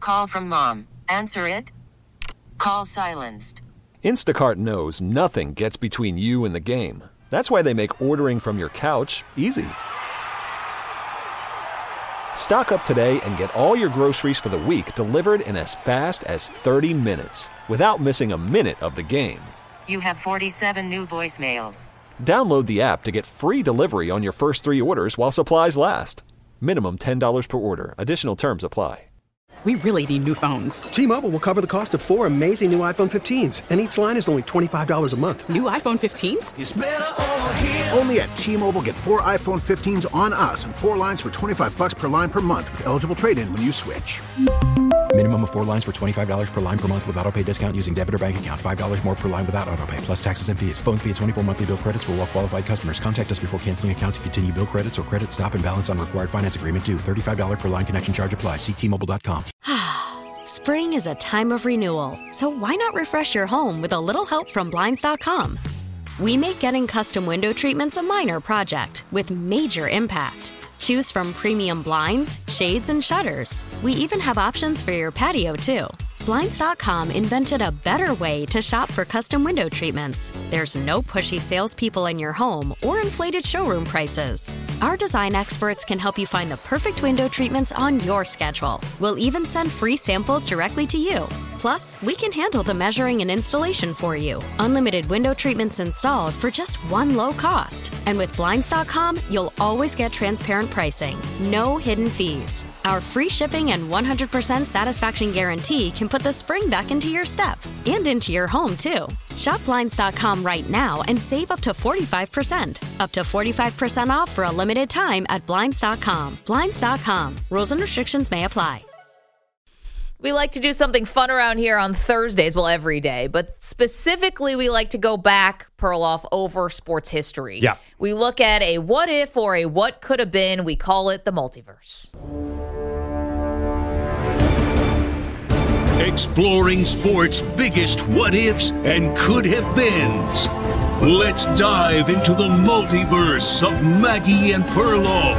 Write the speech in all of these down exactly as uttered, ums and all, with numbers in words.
Call from mom. Answer it. Call silenced. Instacart knows nothing gets between you and the game. That's why they make ordering from your couch easy. Stock up today and get all your groceries for the week delivered in as fast as thirty minutes without missing a minute of the game. You have forty-seven new voicemails. Download the app to get free delivery on your first three orders while supplies last. Minimum ten dollars per order. Additional terms apply. We really need new phones. T-Mobile will cover the cost of four amazing new iPhone fifteens, and each line is only twenty-five dollars a month. New iPhone fifteens? It's better over here. Only at T-Mobile, get four iPhone fifteens on us and four lines for twenty-five bucks per line per month with eligible trade-in when you switch. Minimum of four lines for twenty-five dollars per line per month with autopay discount using debit or bank account. five dollars more per line without autopay, plus taxes and fees. Phone fee at twenty-four monthly bill credits for well-qualified customers. Contact us before canceling account to continue bill credits or credit stop and balance on required finance agreement due. thirty-five dollars per line connection charge applies. See T Mobile dot com. Spring is a time of renewal, so why not refresh your home with a little help from Blinds dot com? We make getting custom window treatments a minor project with major impact. Choose from premium blinds, shades, and shutters. We even have options for your patio, too. Blinds dot com invented a better way to shop for custom window treatments. There's no pushy salespeople in your home or inflated showroom prices. Our design experts can help you find the perfect window treatments on your schedule. We'll even send free samples directly to you. Plus, we can handle the measuring and installation for you. Unlimited window treatments installed for just one low cost. And with Blinds dot com, you'll always get transparent pricing. No hidden fees. Our free shipping and one hundred percent satisfaction guarantee can put the spring back into your step and into your home, too. Shop Blinds dot com right now and save up to forty-five percent. Up to forty-five percent off for a limited time at Blinds dot com. Blinds dot com. Rules and restrictions may apply. We like to do something fun around here on Thursdays, well, every day, but specifically we like to go back, Perloff, over sports history. Yeah. We look at a what if or a what could have been. We call it the multiverse. Exploring sports' biggest what-ifs and could-have-beens. Let's dive into the multiverse of Maggie and Perloff.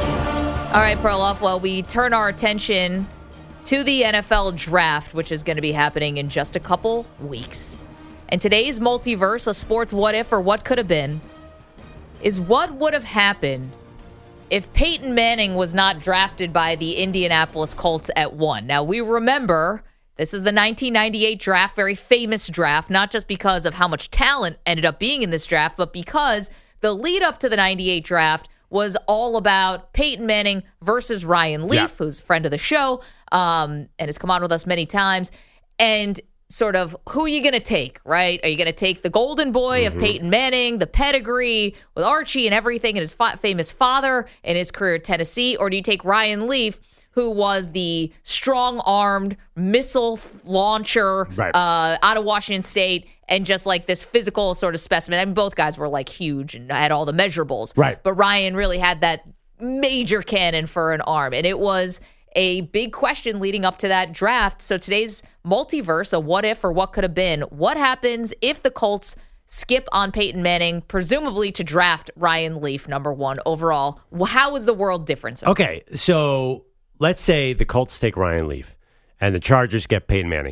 All right, Perloff, well, we turn our attention to the N F L draft, which is going to be happening in just a couple weeks. And today's multiverse, a sports what-if or what could have been, is what would have happened if Peyton Manning was not drafted by the Indianapolis Colts at one. Now, we remember this is the nineteen ninety-eight draft, very famous draft, not just because of how much talent ended up being in this draft, but because the lead up to the ninety-eight draft was all about Peyton Manning versus Ryan Leaf, yeah. who's a friend of the show um, and has come on with us many times, and sort of who are you going to take, right? Are you going to take the golden boy mm-hmm. of Peyton Manning, the pedigree with Archie and everything, and his fa- famous father and his career at Tennessee, or do you take Ryan Leaf, who was the strong-armed missile launcher right. uh, out of Washington State, and just like this physical sort of specimen? I mean, both guys were like huge and had all the measurables. Right. But Ryan really had that major cannon for an arm. And it was a big question leading up to that draft. So today's multiverse, a what if or what could have been. What happens if the Colts skip on Peyton Manning, presumably to draft Ryan Leaf, number one overall? How is the world different? So okay, so let's say the Colts take Ryan Leaf and the Chargers get Peyton Manning.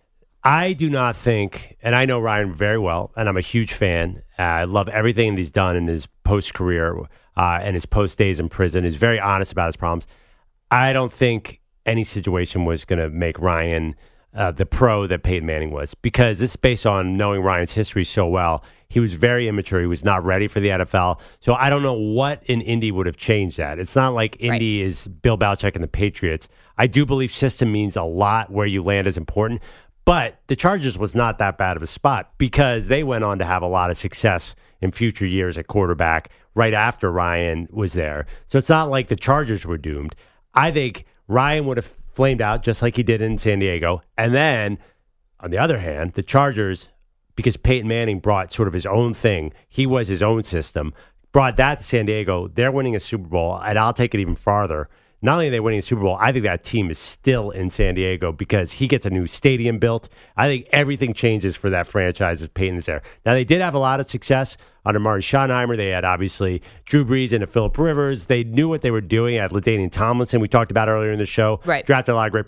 I do not think, and I know Ryan very well, and I'm a huge fan. Uh, I love everything that he's done in his post-career uh, and his post-days in prison. He's very honest about his problems. I don't think any situation was going to make Ryan uh, the pro that Peyton Manning was, because this is based on knowing Ryan's history so well. He was very immature. He was not ready for the N F L. So I don't know what in Indy would have changed that. It's not like Indy right. is Bill Belichick and the Patriots. I do believe system means a lot. Where you land is important. But the Chargers was not that bad of a spot because they went on to have a lot of success in future years at quarterback right after Ryan was there. So it's not like the Chargers were doomed. I think Ryan would have flamed out just like he did in San Diego. And then, on the other hand, the Chargers, because Peyton Manning brought sort of his own thing, he was his own system, brought that to San Diego. They're winning a Super Bowl, and I'll take it even farther. Not only are they winning a Super Bowl, I think that team is still in San Diego because he gets a new stadium built. I think everything changes for that franchise as Peyton is there. Now, they did have a lot of success under Martin Schottenheimer. They had, obviously, Drew Brees and Phillip Rivers. They knew what they were doing. At LaDainian Tomlinson, we talked about earlier in the show. Right. Drafted a lot of great players.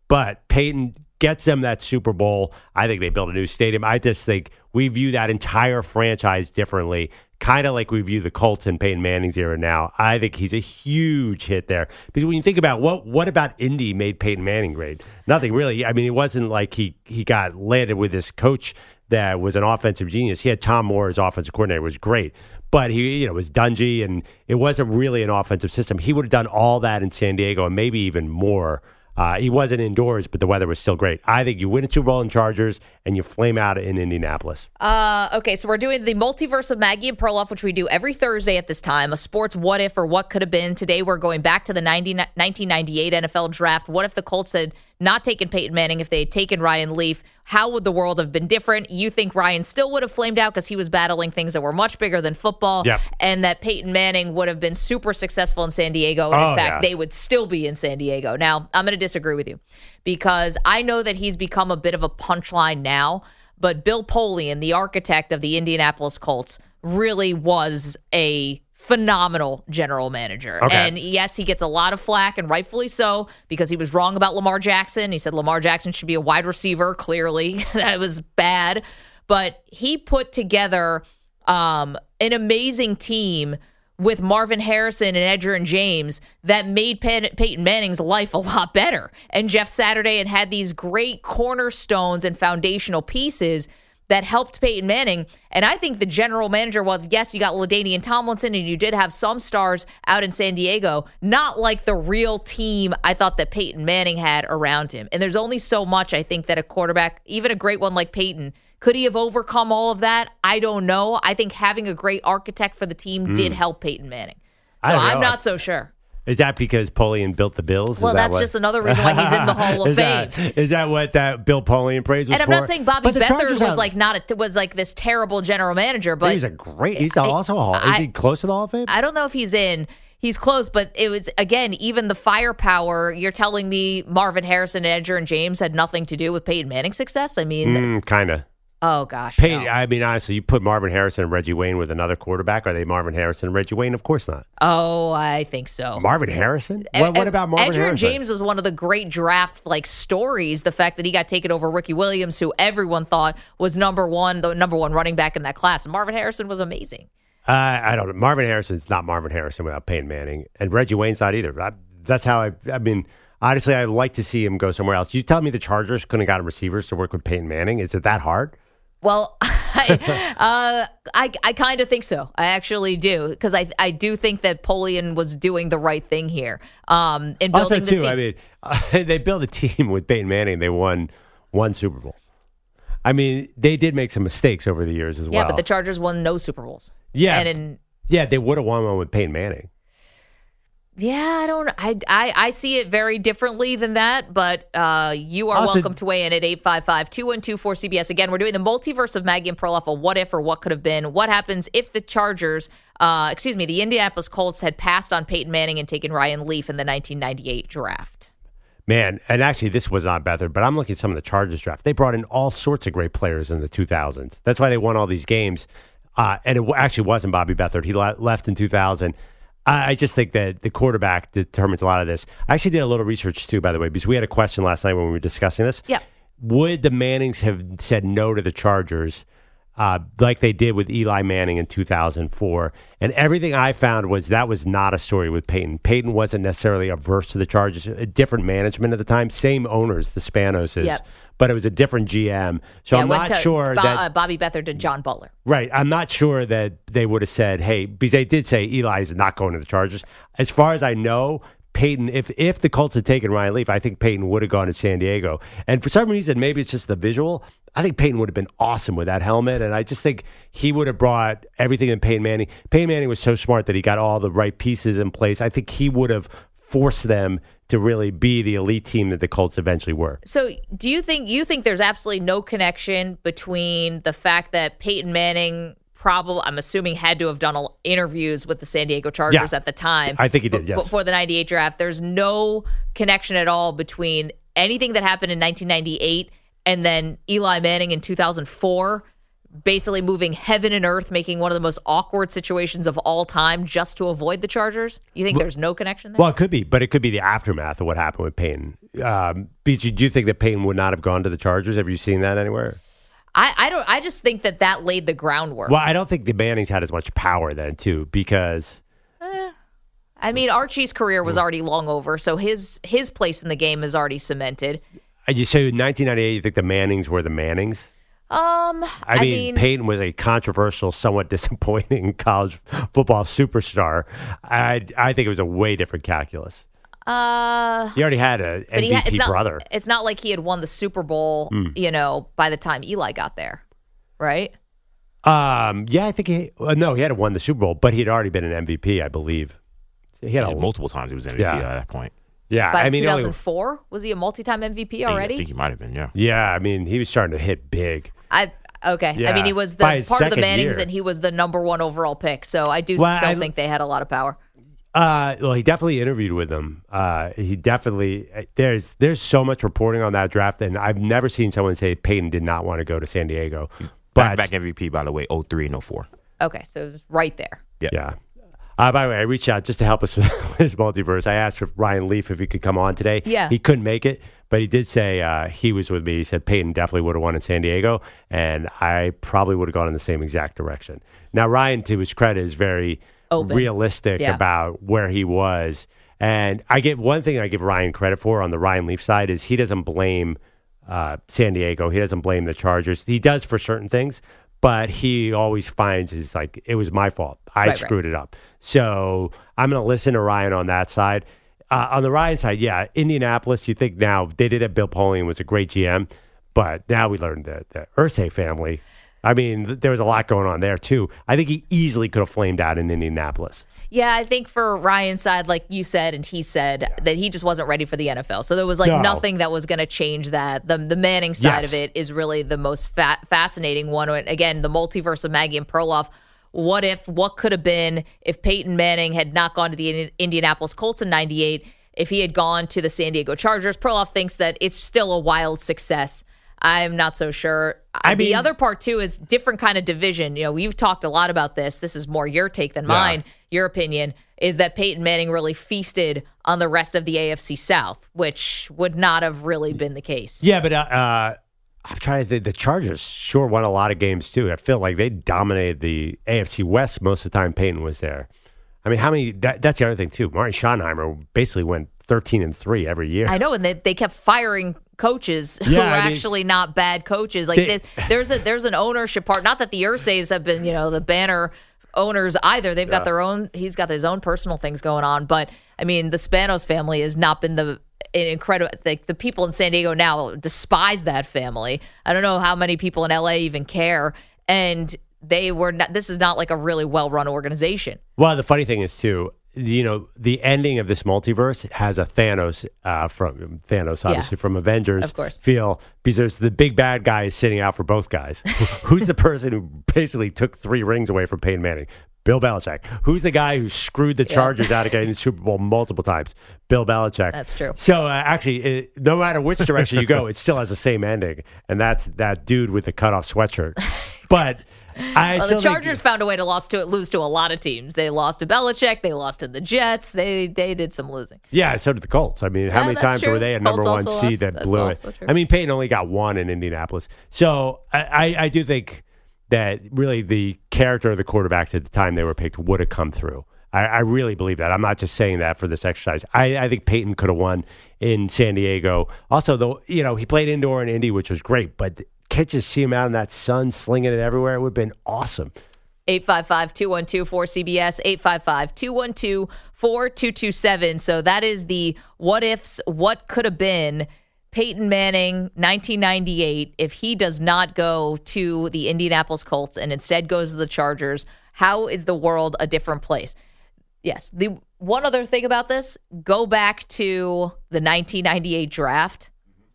but Peyton gets them that Super Bowl. I think they build a new stadium. I just think we view that entire franchise differently, kind of like we view the Colts in Peyton Manning's era now. I think he's a huge hit there. Because when you think about what what about Indy made Peyton Manning great? Nothing really. I mean, it wasn't like he, he got landed with this coach that was an offensive genius. He had Tom Moore as offensive coordinator. It was great. But he, you know, was Dungy, and it wasn't really an offensive system. He would have done all that in San Diego and maybe even more. Uh, he wasn't indoors, but the weather was still great. I think you win a Super Bowl in Chargers and you flame out in Indianapolis. Uh, okay, so we're doing the multiverse of Maggie and Perloff, which we do every Thursday at this time, a sports what if or what could have been. Today we're going back to the nineteen ninety-eight N F L draft. What if the Colts had not taken Peyton Manning? If they had taken Ryan Leaf, how would the world have been different? You think Ryan still would have flamed out because he was battling things that were much bigger than football, yep. and that Peyton Manning would have been super successful in San Diego, and oh, in fact, yeah. they would still be in San Diego. Now, I'm going to disagree with you because I know that he's become a bit of a punchline now, but Bill Polian, the architect of the Indianapolis Colts, really was a phenomenal general manager. Okay. And yes, he gets a lot of flack, and rightfully so, because he was wrong about Lamar Jackson. He said Lamar Jackson should be a wide receiver. Clearly, that was bad. But he put together um, an amazing team with Marvin Harrison and Edgerrin James that made Pey- Peyton Manning's life a lot better. And Jeff Saturday had had these great cornerstones and foundational pieces that helped Peyton Manning. And I think the general manager, well, yes, you got LaDainian Tomlinson, and you did have some stars out in San Diego, not like the real team I thought that Peyton Manning had around him. And there's only so much I think that a quarterback, even a great one like Peyton, could he have overcome all of that? I don't know. I think having a great architect for the team mm. did help Peyton Manning. So I'm not so sure. Is that because Polian built the Bills? Well, is that that's what? just another reason why he's in the Hall of is Fame. That, is that what that Bill Polian praise was and I'm for? not saying Bobby Beathard was have, like not a, was like this terrible general manager, but he's a great. He's also a Hall. I, is he close to the Hall of Fame? I don't know if he's in. He's close, but it was again even the firepower. You're telling me Marvin Harrison and Edgerrin James had nothing to do with Peyton Manning's success? I mean, mm, kind of. Oh, gosh. Peyton, no. I mean, honestly, you put Marvin Harrison and Reggie Wayne with another quarterback. Are they Marvin Harrison and Reggie Wayne? Of course not. Oh, I think so. Marvin Harrison? What, what about Marvin Edgerrin Harrison? James was one of the great draft like stories. The fact that he got taken over Ricky Williams, who everyone thought was number one, the number one running back in that class. And Marvin Harrison was amazing. Uh, I don't know. Marvin Harrison's not Marvin Harrison without Peyton Manning. And Reggie Wayne's not either. I, that's how I, I mean... Honestly, I'd like to see him go somewhere else. You tell me the Chargers couldn't have gotten receivers to work with Peyton Manning? Is it that hard? Well, I, uh, I, I kind of think so. I actually do, because I, I do think that Polian was doing the right thing here. Um, in building also, this too, team. I mean, uh, they built a team with Peyton Manning. They won one Super Bowl. I mean, they did make some mistakes over the years as yeah, well. Yeah, but the Chargers won no Super Bowls. Yeah, and in, yeah, they would have won one with Peyton Manning. Yeah, I don't. I, I, I see it very differently than that. But uh, you are also, welcome to weigh in at eight five five, two one two, four C B S. Again, we're doing the multiverse of Maggie and Perloff, a what if or what could have been. What happens if the Chargers, uh, excuse me, the Indianapolis Colts had passed on Peyton Manning and taken Ryan Leaf in the nineteen ninety-eight draft? Man, and actually this was not Beathard, but I'm looking at some of the Chargers draft. They brought in all sorts of great players in the two thousands. That's why they won all these games. Uh, and it actually wasn't Bobby Beathard. He le- left in two thousand. I just think that the quarterback determines a lot of this. I actually did a little research, too, by the way, because we had a question last night when we were discussing this. Yeah. Would the Mannings have said no to the Chargers uh, like they did with Eli Manning in two thousand four? And everything I found was that was not a story with Peyton. Peyton wasn't necessarily averse to the Chargers. A different management at the time. Same owners, the Spanoses. Yep. But it was a different G M. So yeah, I'm not sure Bo- that... Uh, Bobby Beathard to John Butler. Right. I'm not sure that they would have said, hey, because they did say Eli is not going to the Chargers. As far as I know, Peyton, if if the Colts had taken Ryan Leaf, I think Peyton would have gone to San Diego. And for some reason, maybe it's just the visual, I think Peyton would have been awesome with that helmet. And I just think he would have brought everything in Peyton Manning. Peyton Manning was so smart that he got all the right pieces in place. I think he would have forced them to really be the elite team that the Colts eventually were. So do you think you think there's absolutely no connection between the fact that Peyton Manning probably, I'm assuming, had to have done interviews with the San Diego Chargers yeah, at the time? I think he did, b- yes. Before the ninety-eight draft. There's no connection at all between anything that happened in nineteen ninety-eight and then Eli Manning in two thousand four basically moving heaven and earth, making one of the most awkward situations of all time just to avoid the Chargers? You think well, there's no connection there? Well, it could be, but it could be the aftermath of what happened with Peyton. Um, do you think that Peyton would not have gone to the Chargers? Have you seen that anywhere? I, I don't. I just think that that laid the groundwork. Well, I don't think the Mannings had as much power then, too, because... Eh, I mean, Archie's career was already long over, so his his place in the game is already cemented. You say in nineteen ninety-eight, you think the Mannings were the Mannings? Um, I, I mean, mean, Peyton was a controversial, somewhat disappointing college football superstar. I I think it was a way different calculus. Uh, he already had a M V P had, it's not, brother. It's not like he had won the Super Bowl, mm. you know, by the time Eli got there, right? Um, yeah, I think he. Uh, no, he hadn't won the Super Bowl, but he had already been an M V P, I believe. He had a, multiple times. He was M V P yeah. at that point. Yeah, By I mean, two thousand four, only, was he a multi-time M V P already? I think he might have been. Yeah. Yeah, I mean, he was starting to hit big. I okay. Yeah. I mean, he was the part of the Mannings, year. and he was the number one overall pick. So I do well, still I, think they had a lot of power. Uh, well, he definitely interviewed with them. Uh, he definitely there's there's so much reporting on that draft, and I've never seen someone say Peyton did not want to go to San Diego. Back back M V P, by the way, oh three and oh four. Okay, so it was right there. Yeah. Yeah. Uh, by the way, I reached out just to help us with his multiverse. I asked for Ryan Leaf if he could come on today. Yeah. He couldn't make it, but he did say uh, he was with me. He said Peyton definitely would have won in San Diego, and I probably would have gone in the same exact direction. Now, Ryan, to his credit, is very Open. realistic yeah. about where he was. And I get one thing I give Ryan credit for on the Ryan Leaf side is he doesn't blame uh, San Diego. He doesn't blame the Chargers. He does for certain things. But he always finds is like, it was my fault. I right, screwed right. it up. So I'm going to listen to Ryan on that side. Uh, on the Ryan side, yeah, Indianapolis, you think now, they did have Bill Polian, was a great G M. But now we learned that the Irsay family, I mean, th- there was a lot going on there, too. I think he easily could have flamed out in Indianapolis. Yeah, I think for Ryan's side, like you said and he said, yeah. that he just wasn't ready for the N F L. So there was like no. nothing that was going to change that. The the Manning side yes. of it is really the most fa- fascinating one. Again, the multiverse of Maggie and Perloff. What if, what could have been if Peyton Manning had not gone to the Indianapolis Colts in ninety-eight, if he had gone to the San Diego Chargers? Perloff thinks that it's still a wild success. I'm not so sure. I the mean, other part, too, is different kind of division. You know, we've talked a lot about this. This is more your take than mine. Yeah. Your opinion is that Peyton Manning really feasted on the rest of the A F C South, which would not have really been the case. Yeah, but uh, uh, I'm trying to think. The Chargers sure won a lot of games, too. I feel like they dominated the A F C West most of the time Peyton was there. I mean, how many? That, that's the other thing, too. Martin Schottenheimer basically went thirteen and three every year. I know, and they, they kept firing coaches who yeah, were I mean, actually not bad coaches. Like they, this, there's a there's an ownership part. Not that the Irsays have been, you know, the banner owners either. They've yeah. got their own. He's got his own personal things going on. But I mean, the Spanos family has not been the incredible. Like the people in San Diego now despise that family. I don't know how many people in L A even care. And they were not. This is not like a really well run organization. Well, the funny thing is too. You know, the ending of this multiverse has a Thanos uh, from Thanos, obviously, yeah. from Avengers of course. feel, because there's the big bad guy is sitting out for both guys. Who's the person who basically took three rings away from Peyton Manning? Bill Belichick. Who's the guy who screwed the Chargers yeah. out of getting the Super Bowl multiple times? Bill Belichick. That's true. So uh, actually, it, no matter which direction you go, it still has the same ending, and that's that dude with the cutoff sweatshirt. But I well, still the Chargers think, found a way to lose to lose to a lot of teams. They lost to Belichick. They lost to the Jets. They they did some losing. Yeah, so did the Colts. I mean, how yeah, many times true. were they a number Colts one seed that that's blew it? True. I mean, Peyton only got one in Indianapolis. So I, I, I do think that really the character of the quarterbacks at the time they were picked would have come through. I, I really believe that. I'm not just saying that for this exercise. I, I think Peyton could have won in San Diego. Also, though, you know, he played indoor in Indy, which was great, but can't just see him out in that sun slinging it everywhere. It would have been awesome. eight five five, two one two, four C B S, eight five five, two one two, four two two seven. So that is the what ifs, what could have been Peyton Manning, nineteen ninety-eight, if he does not go to the Indianapolis Colts and instead goes to the Chargers. How is the world a different place? Yes. The one other thing about this, go back to the nineteen ninety-eight draft.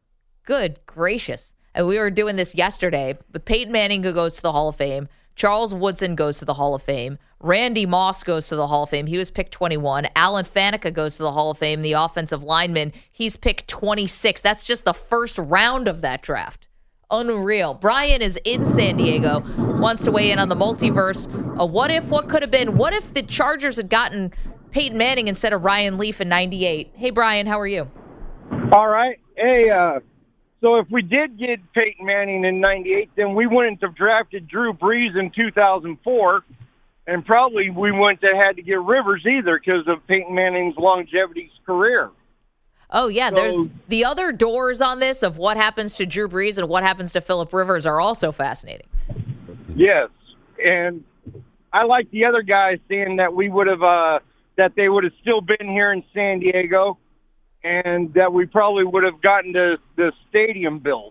Good gracious. And we were doing this yesterday, but Peyton Manning goes to the Hall of Fame. Charles Woodson goes to the Hall of Fame. Randy Moss goes to the Hall of Fame. He was picked twenty-one. Alan Faneca goes to the Hall of Fame, the offensive lineman. He's picked twenty-six. That's just the first round of that draft. Unreal. Brian is in San Diego, wants to weigh in on the multiverse. A what if, what could have been? What if the Chargers had gotten Peyton Manning instead of Ryan Leaf in ninety-eight? Hey, Brian, how are you? All right. Hey, uh, so if we did get Peyton Manning in ninety-eight, then we wouldn't have drafted Drew Brees in two thousand four, and probably we wouldn't have had to get Rivers either because of Peyton Manning's longevity career. Oh, yeah, So- there's the other doors on this of what happens to Drew Brees and what happens to Phillip Rivers are also fascinating. Yes, and I like the other guys saying that we would have uh, that they would have still been here in San Diego, and that we probably would have gotten the the stadium built.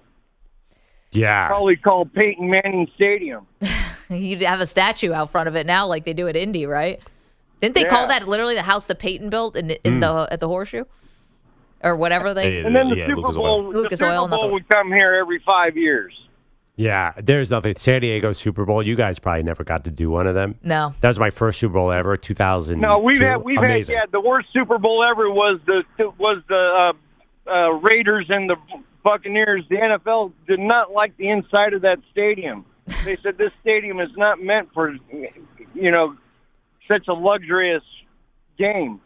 Yeah, Probably called Peyton Manning Stadium. You'd have a statue out front of it now like they do at Indy, right? Didn't they Yeah. call that literally the house that Peyton built in, in Mm. the at the Horseshoe? Or whatever they... And then the yeah, Super Lucas Bowl, Oil. Lucas the Super Oil, not Bowl the- would come here every five years. yeah. There's nothing. San Diego Super Bowl. You guys probably never got to do one of them. No. That was my first Super Bowl ever, two thousand. No, we've had we've Amazing. had yeah. The worst Super Bowl ever was the was the uh, uh, Raiders and the Buccaneers. The N F L did not like the inside of that stadium. They said this stadium is not meant for, you know, such a luxurious game.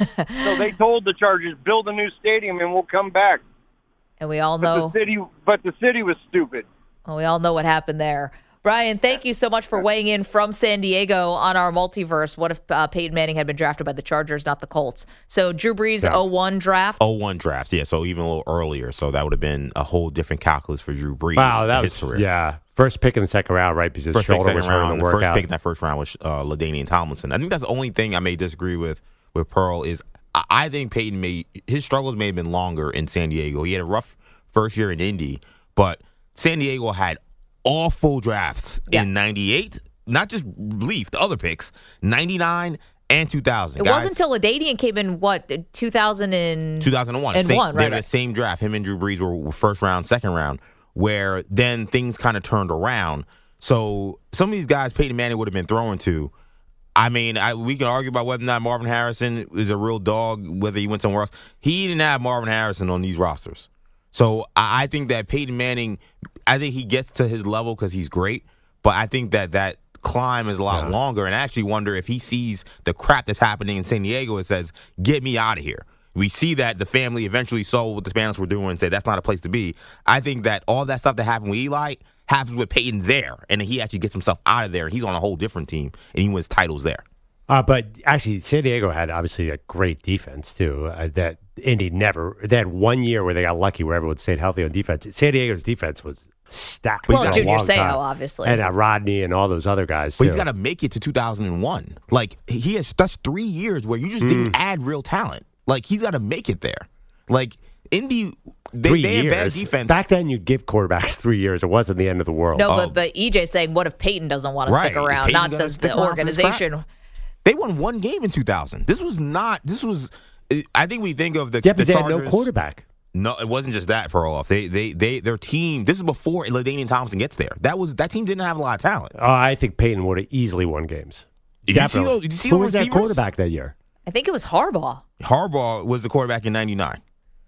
So they told the Chargers, build a new stadium and we'll come back. And we all But know... the city, but the city was stupid. Well, we all know what happened there. Brian, thank you so much for weighing in from San Diego on our multiverse. What if uh, Peyton Manning had been drafted by the Chargers, not the Colts? So Drew Brees, Yeah. oh one draft. oh one draft, yeah, so even a little earlier. So that would have been a whole different calculus for Drew Brees. Wow, that his was career. yeah. First pick in the second round, right? Because his First pick, shoulder second was hurting round. the The first workout. pick in that first round was uh, LaDainian Tomlinson. I think that's the only thing I may disagree with with Pearl is I, I think Peyton may his struggles may have been longer in San Diego. He had a rough first year in Indy, but San Diego had awful drafts Yeah. in ninety-eight. Not just Leaf, the other picks, ninety-nine and two thousand. It Guys, wasn't until LaDainian came in, what, two thousand and... two thousand one. And same, one, they right, were right. the same draft. Him and Drew Brees were, were first round, second round, where then things kind of turned around. So some of these guys Peyton Manning would have been throwing to. I mean, I, we can argue about whether or not Marvin Harrison is a real dog, whether he went somewhere else. He didn't have Marvin Harrison on these rosters. So I, I think that Peyton Manning, I think he gets to his level because he's great, but I think that that climb is a lot Yeah. longer, and I actually wonder if he sees the crap that's happening in San Diego and says, get me out of here. We see that the family eventually saw what the Spanish were doing and said, that's not a place to be. I think that all that stuff that happened with Eli happens with Peyton there, and then he actually gets himself out of there, and he's on a whole different team, and he wins titles there. Uh, but actually, San Diego had obviously a great defense too. Uh, that Indy never. They had one year where they got lucky, where everyone stayed healthy on defense. San Diego's defense was stacked. Well, for a Junior long Seau, time. obviously. and uh, Rodney and all those other guys. But too. he's got to make it to two thousand one. Like, he has, that's three years where you just didn't add real talent. Like, he's got to make it there. Like, Indy, they, three they had years. bad defense. Back then, you'd give quarterbacks three years. It wasn't the end of the world. No, Oh. but, but E J's saying, what if Peyton doesn't want to Right. stick around, Peyton not gonna the, stick the around for this organization? crap? They won one game in two thousand. This was not, this was, I think we think of the, Yeah, the because they had Chargers. no quarterback. No, it wasn't just that, Perloff. They, they, they, their team, this is before LaDainian Thompson gets there. That was, that team didn't have a lot of talent. Oh, I think Peyton would have easily won games. Did you see Definitely. those- did you see Who those was that receivers? quarterback that year? I think it was Harbaugh. Harbaugh was the quarterback in ninety-nine.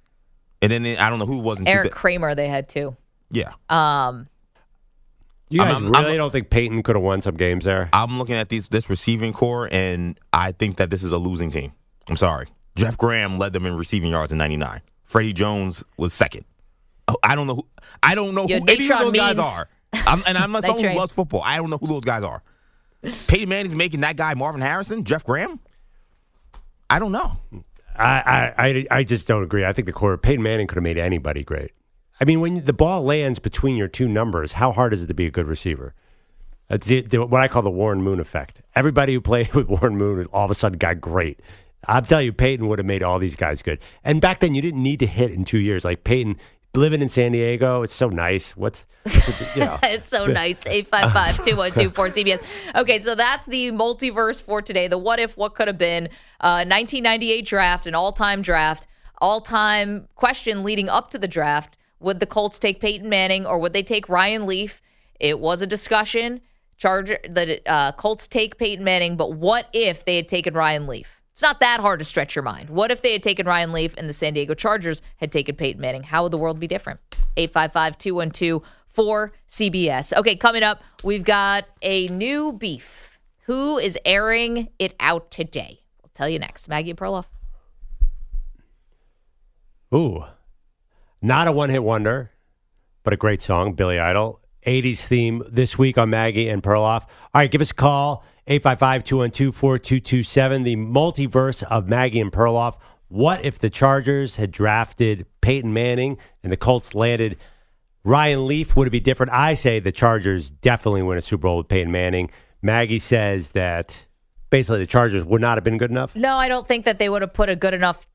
And then I don't know who was in Eric two, Kramer they had too. Yeah. Um, You guys I'm- really I'm- don't think Peyton could have won some games there? I'm looking at these this receiving core, and I think that this is a losing team. I'm sorry. Jeff Graham led them in receiving yards in ninety-nine. Freddie Jones was second. Oh, I don't know who I don't know Yeah, who any of Natron those guys Means. are. I'm, and I'm not Night someone who train. loves football. I don't know who those guys are. Peyton Manning's making that guy Marvin Harrison, Jeff Graham? I don't know. I, I, I, I just don't agree. I think the quarter Peyton Manning could have made anybody great. I mean, when the ball lands between your two numbers, how hard is it to be a good receiver? That's it, the, what I call the Warren Moon effect. Everybody who played with Warren Moon all of a sudden got great. I'm telling you, Peyton would have made all these guys good. And back then, you didn't need to hit in two years. Like Peyton, living in San Diego, it's so nice. What's, what's you know. It's so nice. eight five five, two one two, four C B S. Okay, so that's the multiverse for today. The what if, what could have been. Uh, nineteen ninety-eight draft, an all-time draft. All-time question leading up to the draft. Would the Colts take Peyton Manning or would they take Ryan Leaf? It was a discussion. Charger, the uh, Colts take Peyton Manning, but what if they had taken Ryan Leaf? It's not that hard to stretch your mind. What if they had taken Ryan Leaf and the San Diego Chargers had taken Peyton Manning? How would the world be different? eight five five, two one two, for C B S. Okay, coming up, we've got a new beef. Who is airing it out today? We'll tell you next. Maggie and Perloff. Ooh, not a one-hit wonder, but a great song, Billy Idol. eighties theme this week on Maggie and Perloff. All right, give us a call, eight five five, two one two, four two two seven, the multiverse of Maggie and Perloff. What if the Chargers had drafted Peyton Manning and the Colts landed Ryan Leaf? Would it be different? I say the Chargers definitely win a Super Bowl with Peyton Manning. Maggie says that basically the Chargers would not have been good enough. No, I don't think that they would have put a good enough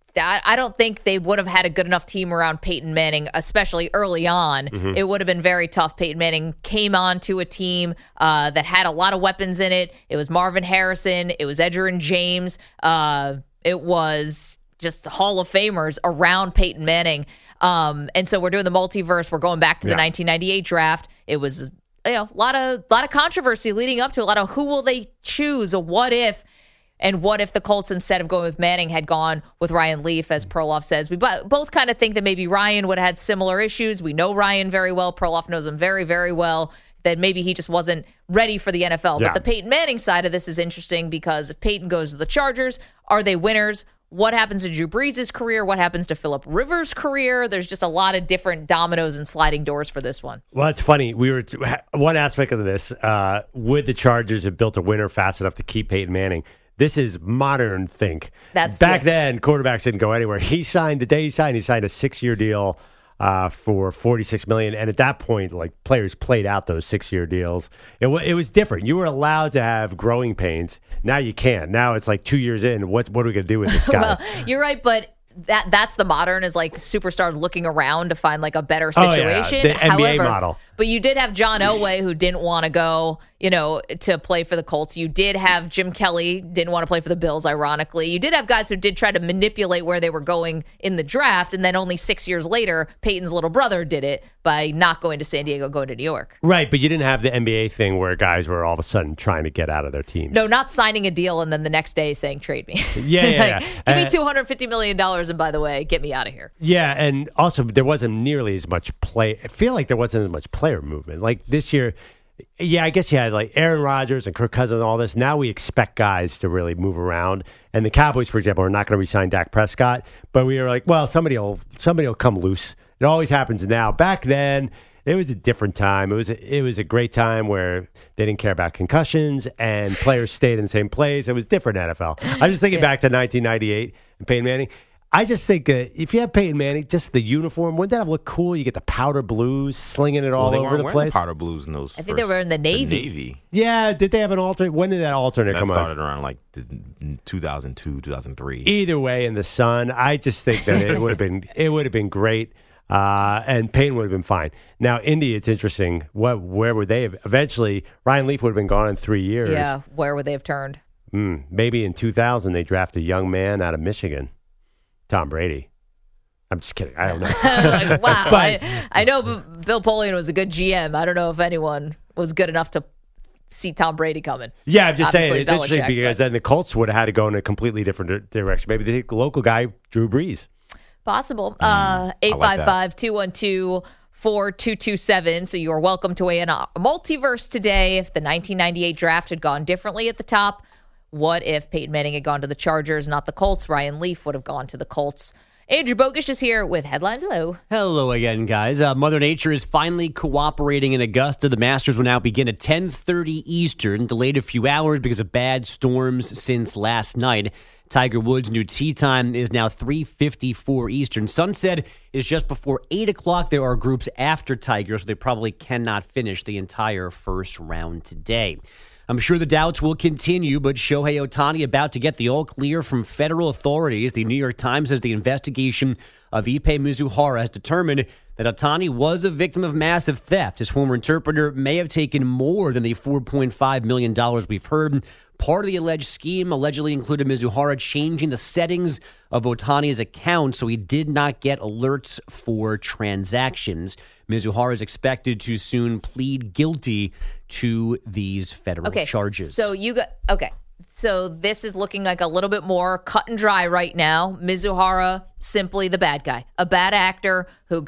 I don't think they would have had a good enough team around Peyton Manning, especially early on. Mm-hmm. It would have been very tough. Peyton Manning came on to a team uh, that had a lot of weapons in it. It was Marvin Harrison. It was Edgerrin James. Uh, it was just Hall of Famers around Peyton Manning. Um, and so we're doing the multiverse. We're going back to the yeah. nineteen ninety-eight draft. It was you know, a lot of, lot of controversy leading up to a lot of who will they choose, a what if. And what if the Colts, instead of going with Manning, had gone with Ryan Leaf, as Perloff says? We both kind of think that maybe Ryan would have had similar issues. We know Ryan very well. Perloff knows him very, very well. That maybe he just wasn't ready for the N F L. Yeah. But the Peyton Manning side of this is interesting because if Peyton goes to the Chargers, are they winners? What happens to Drew Brees' career? What happens to Phillip Rivers' career? There's just a lot of different dominoes and sliding doors for this one. Well, it's funny. We were one aspect of this. Uh, would the Chargers have built a winner fast enough to keep Peyton Manning? This is modern think. That's Back yes. then, quarterbacks didn't go anywhere. He signed, the day he signed, he signed a six-year deal uh, for forty-six million dollars. And at that point, like players played out those six-year deals. It, w- it was different. You were allowed to have growing pains. Now you can't. Now it's like two years in. What, what are we going to do with this guy? Well, you're right, but that that's the modern is like superstars looking around to find like a better situation. Oh, yeah. The N B A However, model. But you did have John Elway who didn't want to go, you know, to play for the Colts. You did have Jim Kelly, didn't want to play for the Bills, ironically. You did have guys who did try to manipulate where they were going in the draft, and then only six years later, Peyton's little brother did it by not going to San Diego, going to New York. Right, but you didn't have the N B A thing where guys were all of a sudden trying to get out of their teams. No, not signing a deal and then the next day saying, trade me. Yeah, yeah, like, yeah. Give uh, me two hundred fifty million dollars, and by the way, get me out of here. Yeah, and also there wasn't nearly as much play. I feel like there wasn't as much player movement. Like this year, yeah, I guess you had like Aaron Rodgers and Kirk Cousins and all this. Now we expect guys to really move around. And the Cowboys, for example, are not going to re-sign Dak Prescott. But we were like, well, somebody will somebody will come loose. It always happens now. Back then, it was a different time. It was a, it was a great time where they didn't care about concussions and players stayed in the same place. It was different N F L. I'm just thinking yeah. back to nineteen ninety-eight and Peyton Manning. I just think uh, if you have Peyton Manning, just the uniform, wouldn't that have looked cool? You get the powder blues, slinging it all well, over the place. The powder blues in those. I think they were in the Navy. The Navy. Yeah, did they have an alternate? When did that alternate that come out? That started around like two thousand two, two thousand three. Either way, in the sun, I just think that it would have been it would have been great, uh, and Peyton would have been fine. Now, Indy, it's interesting. What, where would they have? Eventually, Ryan Leaf would have been gone in three years. Yeah, where would they have turned? Mm, maybe in two thousand, they draft a young man out of Michigan, Tom Brady. I'm just kidding. I don't know. Like, wow. But, I, I know B- Bill Polian was a good G M. I don't know if anyone was good enough to see Tom Brady coming. Yeah, I'm just Obviously, saying. It's Belichick, interesting because but. then the Colts would have had to go in a completely different direction. Maybe the local guy, Drew Brees. Possible. Uh, eight five five, two one two, four two two seven. So you are welcome to weigh in on a multiverse today. If the nineteen ninety-eight draft had gone differently at the top, what if Peyton Manning had gone to the Chargers, not the Colts? Ryan Leaf would have gone to the Colts. Andrew Bogish is here with headlines. Hello. Hello again, guys. Uh, Mother Nature is finally cooperating in Augusta. The Masters will now begin at ten thirty Eastern, delayed a few hours because of bad storms since last night. Tiger Woods' new tee time is now three fifty-four Eastern. Sunset is just before eight o'clock. There are groups after Tiger, so they probably cannot finish the entire first round today. I'm sure the doubts will continue, but Shohei Ohtani about to get the all-clear from federal authorities. The New York Times says the investigation of Ippei Mizuhara has determined that Ohtani was a victim of massive theft. His former interpreter may have taken more than the four point five million dollars we've heard. Part of the alleged scheme allegedly included Mizuhara changing the settings of Ohtani's account so he did not get alerts for transactions. Mizuhara is expected to soon plead guilty to these federal okay, charges. So you got okay. So this is looking like a little bit more cut and dry right now. Mizuhara, simply the bad guy, a bad actor who got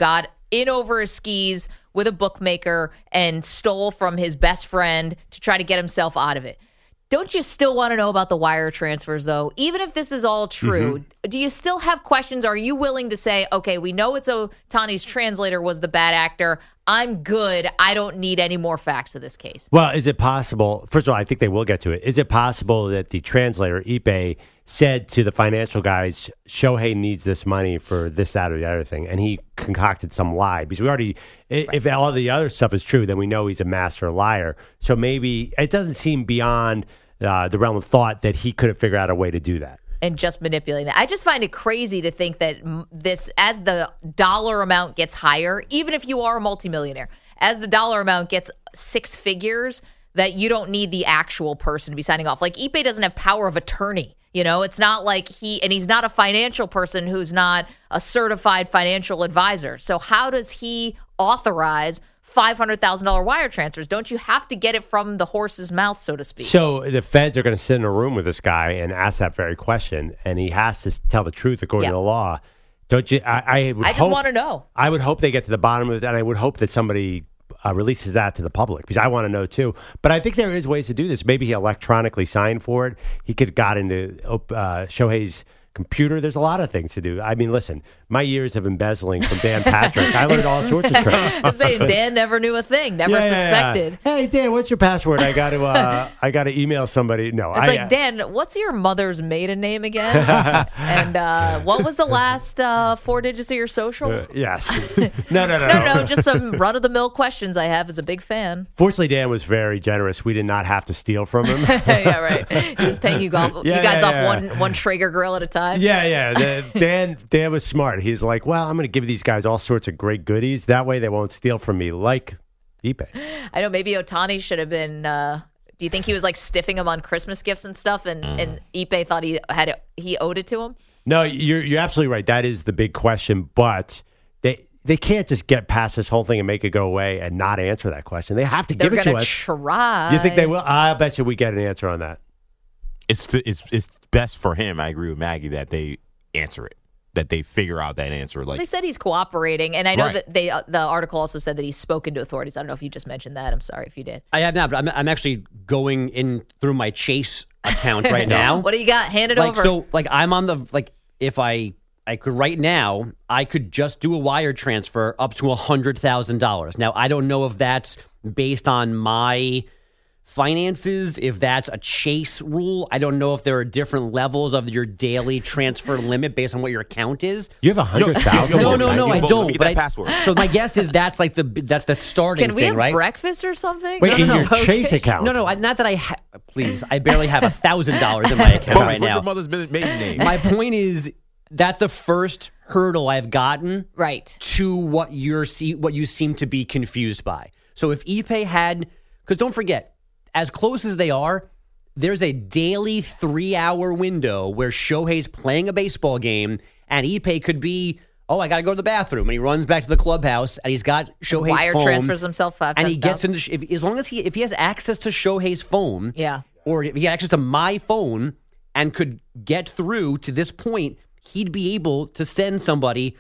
in over his skis with a bookmaker and stole from his best friend to try to get himself out of it. Don't you still want to know about the wire transfers, though? Even if this is all true, mm-hmm. do you still have questions? Are you willing to say, okay, we know it's Ohtani's translator was the bad actor. I'm good. I don't need any more facts of this case. Well, is it possible? First of all, I think they will get to it. Is it possible that the translator, Ippei, said to the financial guys, Shohei needs this money for this, that, or the other thing, and he concocted some lie? Because we already, right. if all the other stuff is true, then we know he's a master liar. So maybe it doesn't seem beyond uh, the realm of thought that he could have figured out a way to do that. And just manipulating that. I just find it crazy to think that this, as the dollar amount gets higher, even if you are a multimillionaire, as the dollar amount gets six figures, that you don't need the actual person to be signing off. Like, Ippei doesn't have power of attorney. You know, it's not like he, and he's not a financial person who's not a certified financial advisor. So how does he authorize five hundred thousand dollars wire transfers? Don't you have to get it from the horse's mouth, so to speak? So the feds are going to sit in a room with this guy and ask that very question, and he has to tell the truth according yeah. to the law. Don't you? I, I, would I just hope, want to know. I would hope they get to the bottom of it, and I would hope that somebody uh, releases that to the public, because I want to know too. But I think there is ways to do this. Maybe he electronically signed for it. He could have got into uh, Shohei's computer. There's a lot of things to do. I mean, listen, my years of embezzling from Dan Patrick, I learned all sorts of tricks. I'm saying Dan never knew a thing, never yeah, suspected. Yeah, yeah. Hey, Dan, what's your password? I got to, uh, I got to email somebody. No, it's I, like, Dan, what's your mother's maiden name again? and uh, what was the last uh, four digits of your social? Uh, yes. No, no, no, no, no, no. Just some run of the mill questions I have as a big fan. Fortunately, Dan was very generous. We did not have to steal from him. Yeah, right. He was paying you golf, yeah, you guys yeah, off yeah. one one Traeger grill at a time. Yeah, yeah. The, Dan, Dan was smart. He's like, well, I'm going to give these guys all sorts of great goodies. That way they won't steal from me, like Ippei. I know maybe Ohtani should have been, uh, do you think he was like stiffing him on Christmas gifts and stuff, and, mm. and Ippei thought he had it, he owed it to him? No, you're you're absolutely right. That is the big question, but they they can't just get past this whole thing and make it go away and not answer that question. They have to They're give it to us. Try. You think they will? I bet you we get an answer on that. It's it's it's best for him. I agree with Maggie that they answer it, that they figure out that answer. Like they said, he's cooperating, and I know right. that they uh, the article also said that he's spoken to authorities. I don't know if you just mentioned that. I'm sorry if you did. I have not, but I'm I'm actually going in through my Chase account right now. What do you got? Hand it like, over. So, like, I'm on the like if I I could right now, I could just do a wire transfer up to a hundred thousand dollars. Now, I don't know if that's based on my finances, if that's a Chase rule. I don't know if there are different levels of your daily transfer limit based on what your account is. You have a hundred thousand. No, no, no, I don't. Get But that I, password. so my guess is that's like the that's the starting Can we thing, have right? breakfast or something? Wait, no, in no, your no. Chase account? No, no, I, not that I. Ha- please, I barely have a thousand dollars in my account Bogus, right what's now. your mother's maiden name? My point is, that's the first hurdle I've gotten right to what you're see what you seem to be confused by. So if Ippei had, because don't forget, as close as they are, there's a daily three-hour window where Shohei's playing a baseball game, and Ippei could be, oh, I got to go to the bathroom, and he runs back to the clubhouse, and he's got Shohei's wire phone, transfers himself five and he gets thousand. into if, as long as he if he has access to Shohei's phone, yeah, or if he had access to my phone and could get through to this point, he'd be able to send somebody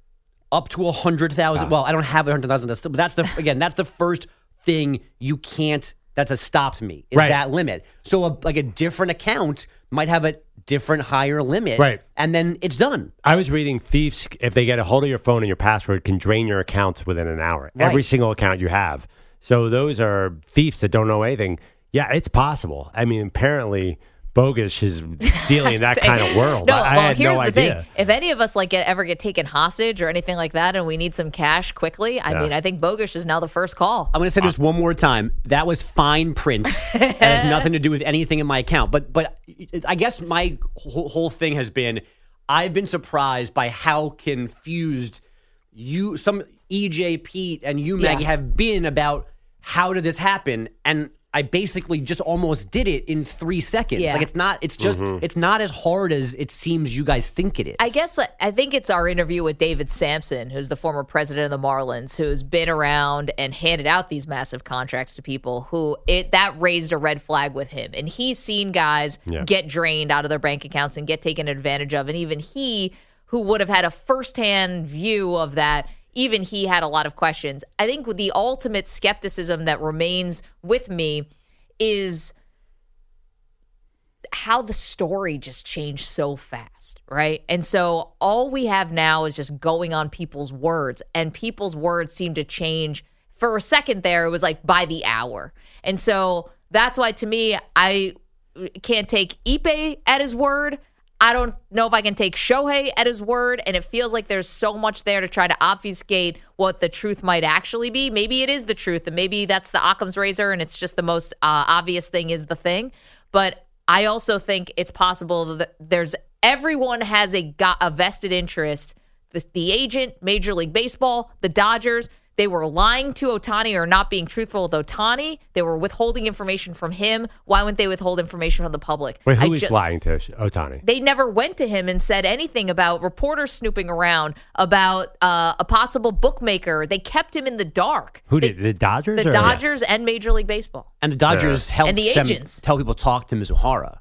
up to a hundred thousand. Wow. Well, I don't have a hundred thousand, but that's the again, that's the first thing you can't. That's a stopped me is Right. that limit. So a, like a different account might have a different higher limit, Right. And then it's done. I was reading thieves, if they get a hold of your phone and your password, can drain your accounts within an hour. Right. Every single account you have. So those are thieves that don't know anything. Yeah, it's possible. I mean, apparently Bogus is dealing in that kind of world. No, I, I well, had here's no the idea. thing. If any of us like get, ever get taken hostage or anything like that, and we need some cash quickly, I Yeah. mean, I think Bogus is now the first call. I'm going to say this one more time. That was fine print. It has nothing to do with anything in my account. But but I guess my whole, whole thing has been, I've been surprised by how confused you, some E J, Pete, and you, Maggie, Yeah. have been about how did this happen. And I basically just almost did it in three seconds. Yeah. Like it's not, it's just, Mm-hmm. it's not as hard as it seems you guys think it is. I guess I think it's our interview with David Sampson, who's the former president of the Marlins, who's been around and handed out these massive contracts to people who it that raised a red flag with him. And he's seen guys Yeah. get drained out of their bank accounts and get taken advantage of. And even he, who would have had a firsthand view of that, even he had a lot of questions. I think the ultimate skepticism that remains with me is how the story just changed so fast, right? And so all we have now is just going on people's words, and people's words seem to change. For a second there, it was like by the hour. And so that's why, to me, I can't take Ipe at his word. I don't know if I can take Shohei at his word, and it feels like there's so much there to try to obfuscate what the truth might actually be. Maybe it is the truth, and maybe that's the Occam's razor, and it's just the most uh, obvious thing is the thing. But I also think it's possible that there's everyone has a got a vested interest. The, the agent, Major League Baseball, the Dodgers. They were lying to Ohtani or not being truthful with Ohtani. They were withholding information from him. Why wouldn't they withhold information from the public? Wait, who I is ju- lying to Ohtani? They never went to him and said anything about reporters snooping around, about uh, a possible bookmaker. They kept him in the dark. Who They- did? The Dodgers? The or? Dodgers and Major League Baseball. And the Dodgers Yeah. helped And the them agents. tell people talk to Mizuhara.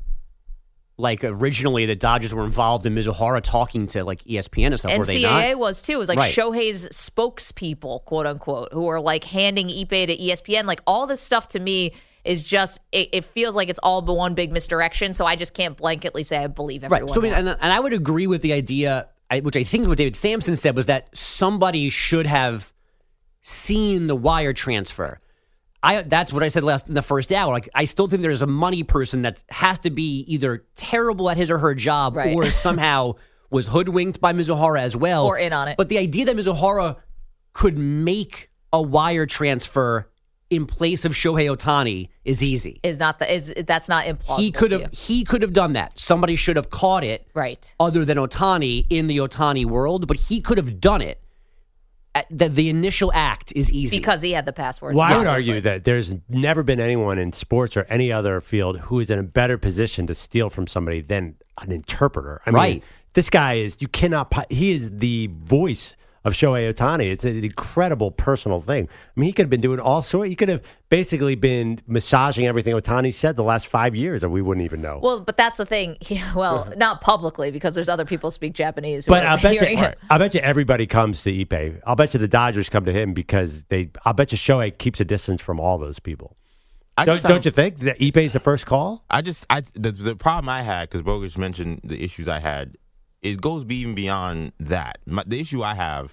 Like originally, the Dodgers were involved in Mizuhara talking to like E S P N and stuff. N Were they C A A not? was too. It was like Right. Shohei's spokespeople, quote unquote, who are like handing Ipe to E S P N. Like all this stuff to me is just, it, it feels like it's all but one big misdirection. So I just can't blanketly say I believe everyone. Right. So I mean, now. and, and I would agree with the idea, I, which I think is what David Sampson said, was that somebody should have seen the wire transfer. I that's what I said last in the first hour. Like I still think there's a money person that has to be either terrible at his or her job, Right. or somehow was hoodwinked by Mizuhara as well, Or in on it. But the idea that Mizuhara could make a wire transfer in place of Shohei Ohtani is easy. is not the is that's not implausible. He could to have you. he could have done that. Somebody should have caught it, right? Other than Ohtani in the Ohtani world, but he could have done it. At- The, the initial act is easy because he had the passwords. Well, I would obviously. argue that there's never been anyone in sports or any other field who is in a better position to steal from somebody than an interpreter. I mean, Right. this guy is, you cannot, po- he is the voice of Shohei Ohtani. It's an incredible personal thing. I mean, he could have been doing all sorts. He could have basically been massaging everything Ohtani said the last five years that we wouldn't even know. Well, but that's the thing. He, well, not publicly because there's other people who speak Japanese. Who But are I bet you, hearing him. I bet you everybody comes to Ipe. I'll bet you the Dodgers come to him because they. I'll bet you Shohei keeps a distance from all those people. I Don't, just don't have- you think that Ipe's the first call? I just, I the, the problem I had, because Bogus mentioned the issues I had, it goes even beyond that. My, the issue I have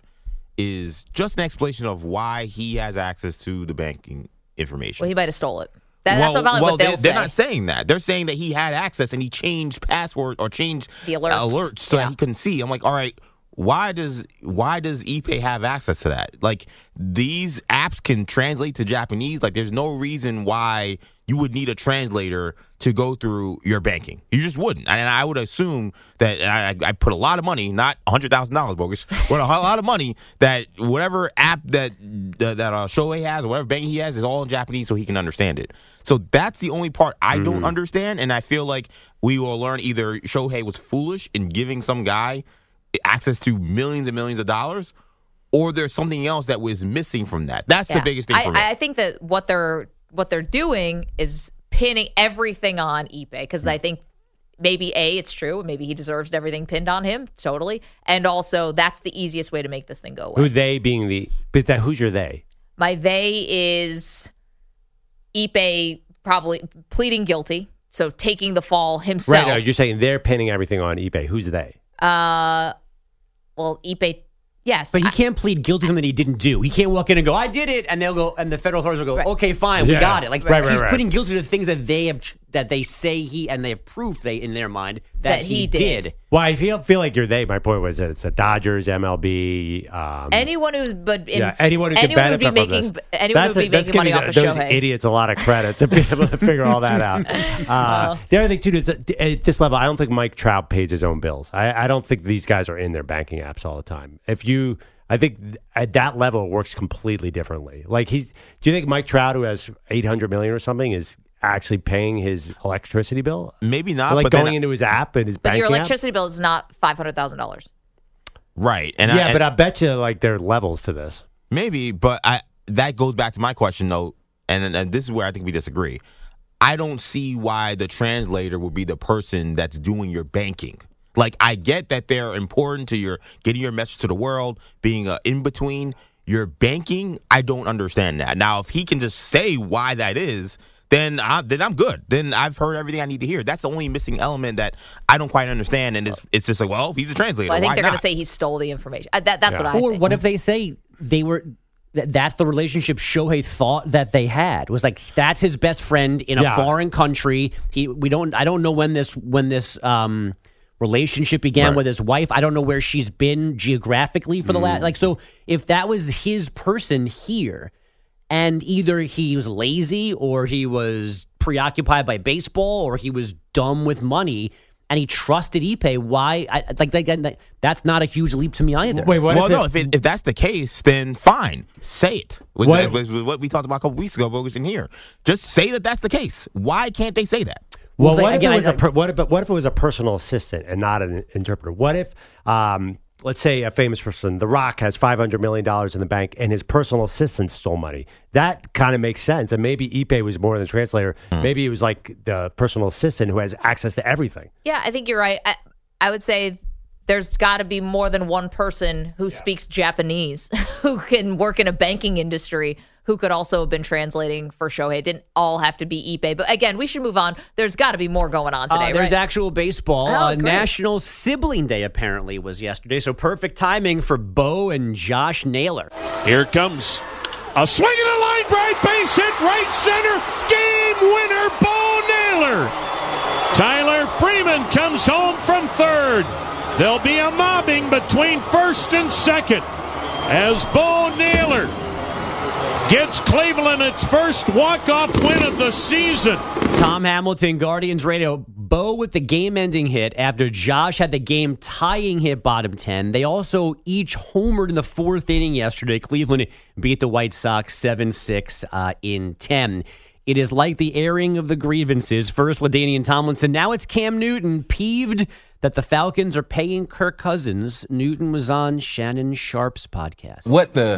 is just an explanation of why he has access to the banking information. Well, he might have stole it. That, that's well, probably well, what they'll they, say. they're not saying that. They're saying that he had access and he changed password or changed The alerts. alerts so that he couldn't see. I'm like, all right, why does why does Ipe have access to that? Like these apps can translate to Japanese. Like there's no reason why you would need a translator to go through your banking. You just wouldn't. And I would assume that and I, I put a lot of money, not one hundred thousand dollars, bogus, but a lot of money that whatever app that that, that uh, Shohei has or whatever banking he has is all in Japanese so he can understand it. So that's the only part I don't understand. And I feel like we will learn either Shohei was foolish in giving some guy access to millions and millions of dollars, or there's something else that was missing from that. That's Yeah. the biggest thing I, for me. I think that what they're what they're doing is pinning everything on Ipe because I think maybe A, it's true, maybe he deserves everything pinned on him, totally, and also that's the easiest way to make this thing go away. Who they being the? But that who's your they? My they is Ipe probably pleading guilty, so taking the fall himself. Right. No, you're saying they're pinning everything on eBay. Who's they? Uh, well, Ipe, yes, But he can't plead guilty to something he didn't do. He can't walk in and go, "I did it," and they'll go, and the federal authorities will go, "Okay, fine, we Yeah. got it." Like Right, right, he's right. pleading guilty to things that they have, that they say he, and they have proof they in their mind that, That he, he did. did. Well, I feel feel like you're they. My point was that it's the Dodgers, M L B. Um, anyone who's but in, yeah, anyone who can anyone would benefit be from making this. anyone That's would a- be that's making money giving off the- of those Shohei. idiots a lot of credit to be able to figure all that out. Uh, the other thing too is that at this level, I don't think Mike Trout pays his own bills. I, I don't think these guys are in their banking apps all the time. If you, I think at that level, it works completely differently. Like he's, do you think Mike Trout, who has eight hundred million or something, is actually paying his electricity bill? Maybe not. Or like but going then, into his app and his But banking your app? electricity bill is not five hundred thousand dollars. right. And yeah, I, but I bet you like there are levels to this. Maybe, but I that goes back to my question though, and, and this is where I think we disagree. I don't see why the translator would be the person that's doing your banking. Like, I get that they're important to your getting your message to the world, being uh, in between your banking. I don't understand that. Now, if he can just say why that is, then, I, then I'm good. Then I've heard everything I need to hear. That's the only missing element that I don't quite understand. And it's, it's just like, well, he's a translator. Well, I think why they're not? going to say he stole the information. Uh, that, that's Yeah. what I Or think. what if they say they were? th- That's the relationship Shohei thought that they had. Was like that's his best friend in a Yeah. foreign country. He we don't. I don't know when this when this um, relationship began Right. with his wife. I don't know where she's been geographically for the last. Like so, if that was his person here, and either he was lazy or he was preoccupied by baseball or he was dumb with money. And he trusted Ipe. Why? I, like, like that, that's not a huge leap to me either. Wait, what well, if no, it- if, it, if that's the case, then fine. Say it. Which What- is- was was what we talked about a couple weeks ago, but it was in here. Just say that that's the case. Why can't they say that? Well, Well, what if again, it was I- a per, what if what if it was a personal assistant and not an interpreter? What if, um, let's say, a famous person, The Rock, has five hundred million dollars in the bank, and his personal assistant stole money? That kind of makes sense. And maybe Ipe was more than a translator. Maybe he was like the personal assistant who has access to everything. Yeah, I think you're right. I, I would say there's got to be more than one person who speaks Japanese who can work in a banking industry who could also have been translating for Shohei. It didn't all have to be Ipe. But again, we should move on. There's got to be more going on today, Uh, there's right? actual baseball. Oh, uh, great. National Sibling Day apparently was yesterday, so perfect timing for Bo and Josh Naylor. Here comes a swing and a line drive, base hit, right center, game winner, Bo Naylor. Tyler Freeman comes home from third. There'll be a mobbing between first and second as Bo Naylor gets Cleveland its first walk-off win of the season. Tom Hamilton, Guardians Radio. Bo with the game-ending hit after Josh had the game-tying hit bottom ten. They also each homered in the fourth inning yesterday. Cleveland beat the White Sox seven six uh, in ten. It is like the airing of the grievances. First, LaDainian Tomlinson. Now it's Cam Newton, peeved that the Falcons are paying Kirk Cousins. Newton was on Shannon Sharp's podcast. What the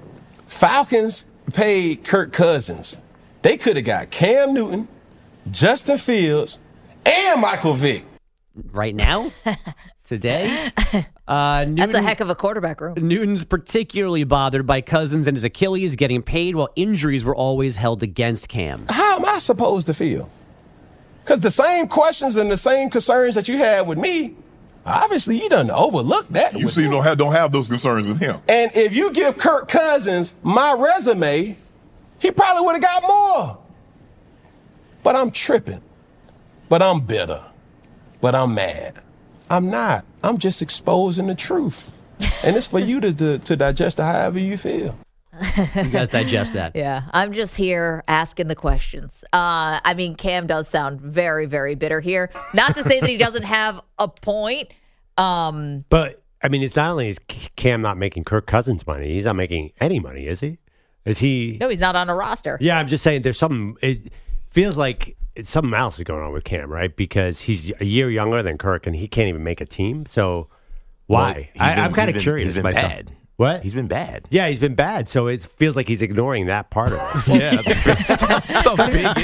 Falcons paid Kirk Cousins. They could have got Cam Newton, Justin Fields, and Michael Vick. Right now? Today? Uh, Newton, That's a heck of a quarterback room. Newton's particularly bothered by Cousins and his Achilles getting paid while injuries were always held against Cam. How am I supposed to feel? Because the same questions and the same concerns that you had with me, obviously you done overlooked that. You seem to have, don't have those concerns with him. And if you give Kirk Cousins my resume, he probably would have got more. But I'm tripping. But I'm bitter. But I'm mad. I'm not. I'm just exposing the truth. And it's for you to, to, to digest it however you feel. You guys digest that. Yeah, I'm just here asking the questions. Uh, I mean, Cam does sound very, very bitter here. Not to say that he doesn't have a point. Um, But I mean, it's not only is Cam not making Kirk Cousins money; he's not making any money, is he? Is he? no, he's not on a roster. Yeah, I'm just saying. There's something. It feels like it's something else is going on with Cam, right? Because he's a year younger than Kirk, and he can't even make a team. So why? Well, he's I, been- I'm kind he's of been- curious he's been myself. bad. What? He's been bad. Yeah, he's been bad. So it feels like he's ignoring that part of it. Yeah, that's a big, that's a big